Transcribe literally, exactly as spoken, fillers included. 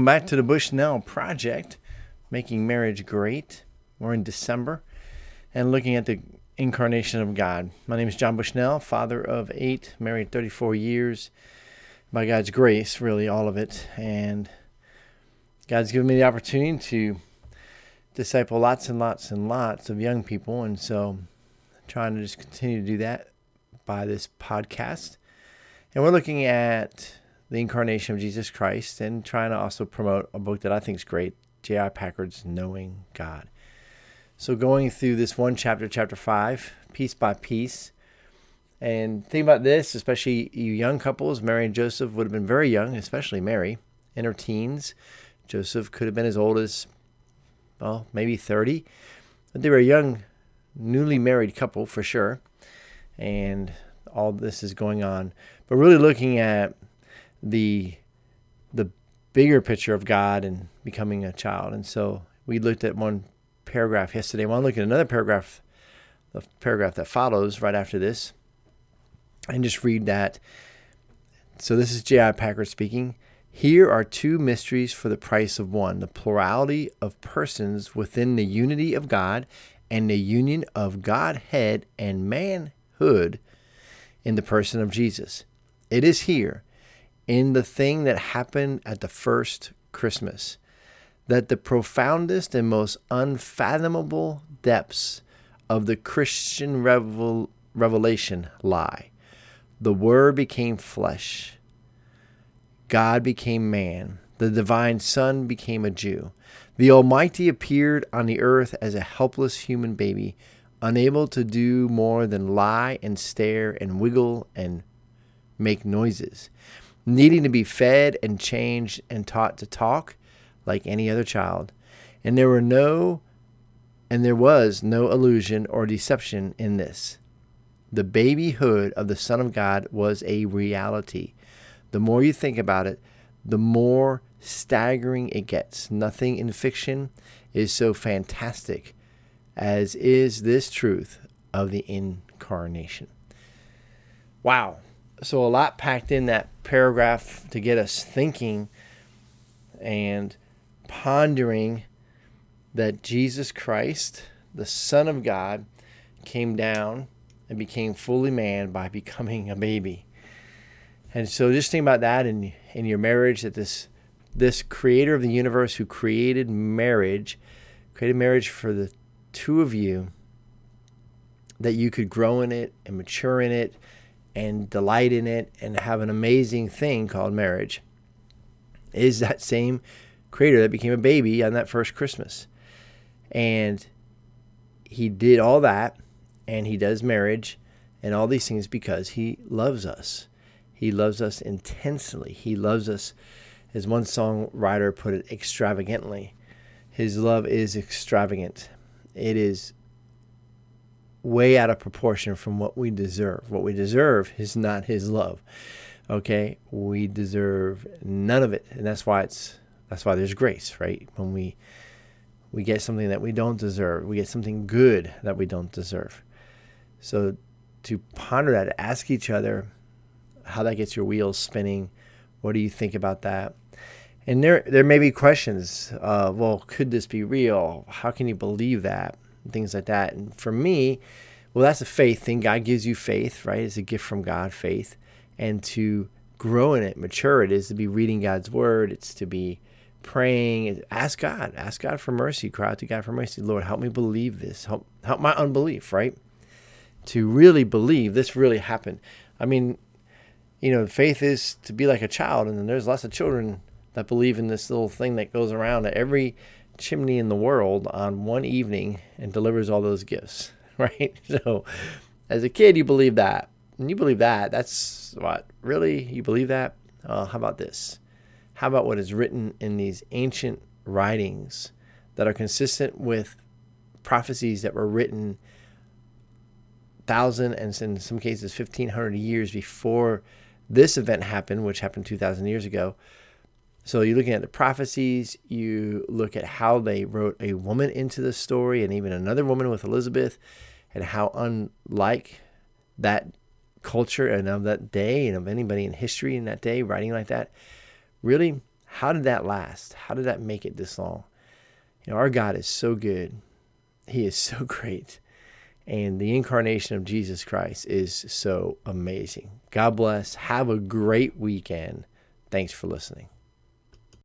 back to the Bushnell Project, Making Marriage Great. We're in December and looking at the incarnation of God. My name is John Bushnell, father of eight, married thirty-four years. By God's grace, really, all of it. And God's given me the opportunity to disciple lots and lots and lots of young people. And so I'm trying to just continue to do that by this podcast. And we're looking at the incarnation of Jesus Christ and trying to also promote a book that I think is great, J I Packer's Knowing God. So going through this one chapter, chapter five, piece by piece. And think about this, especially you young couples. Mary and Joseph would have been very young, especially Mary, in her teens. Joseph could have been as old as, well, maybe thirty. But they were a young, newly married couple for sure. And all this is going on. But really looking at the the bigger picture of God and becoming a child. And so we looked at one paragraph yesterday. I want to look at another paragraph, the paragraph that follows right after this, and just read that. So this is J I Packer speaking. Here are two mysteries for the price of one: the plurality of persons within the unity of God and the union of Godhead and manhood in the person of Jesus. It is here, in the thing that happened at the first Christmas, that the profoundest and most unfathomable depths of the Christian revel- revelation lie. The Word became flesh. God became man. The divine Son became a Jew. The Almighty appeared on the earth as a helpless human baby, unable to do more than lie and stare and wiggle and make noises, needing to be fed and changed and taught to talk like any other child. And there were no, and there was no illusion or deception in this. The babyhood of the Son of God was a reality. The more you think about it, the more staggering it gets. Nothing in fiction is so fantastic as is this truth of the incarnation. Wow. So a lot packed in that paragraph to get us thinking and pondering that Jesus Christ, the Son of God, came down and became fully man by becoming a baby. And so just think about that in, in your marriage, that this this creator of the universe who created marriage, created marriage for the two of you, that you could grow in it and mature in it and delight in it and have an amazing thing called marriage, is that same creator that became a baby on that first Christmas. And he did all that, and he does marriage and all these things because he loves us. He loves us intensely. He loves us, as one songwriter put it, extravagantly. His love is extravagant. It is way out of proportion from what we deserve. What we deserve is not his love. Okay? We deserve none of it. And that's why it's that's why there's grace, right? When we we get something that we don't deserve, we get something good that we don't deserve. So to ponder that, ask each other how that gets your wheels spinning. What do you think about that? And there there may be questions. Uh, well, could this be real? How can you believe that? Things like that. And for me, well, that's a faith thing. God gives you faith, right? It's a gift from God, faith. And to grow in it, mature it, is to be reading God's word. It's to be praying. Ask God. Ask God for mercy. Cry out to God for mercy. Lord, help me believe this. Help, help my unbelief, right? To really believe this really happened. I mean, you know, faith is to be like a child. And then there's lots of children that believe in this little thing that goes around at every chimney in the world on one evening and delivers all those gifts, right? So as a kid, you believe that. And you believe that. That's what? Really? You believe that? Uh, how about this? How about what is written in these ancient writings that are consistent with prophecies that were written thousand and in some cases fifteen hundred years before this event happened, which happened two thousand years ago? So you're looking at the prophecies, you look at how they wrote a woman into the story and even another woman with Elizabeth, and how unlike that culture and of that day and of anybody in history in that day writing like that, really, How did that last? How did that make it this long? You know, our God is so good. He is so great. And the incarnation of Jesus Christ is so amazing. God bless. Have a great weekend. Thanks for listening.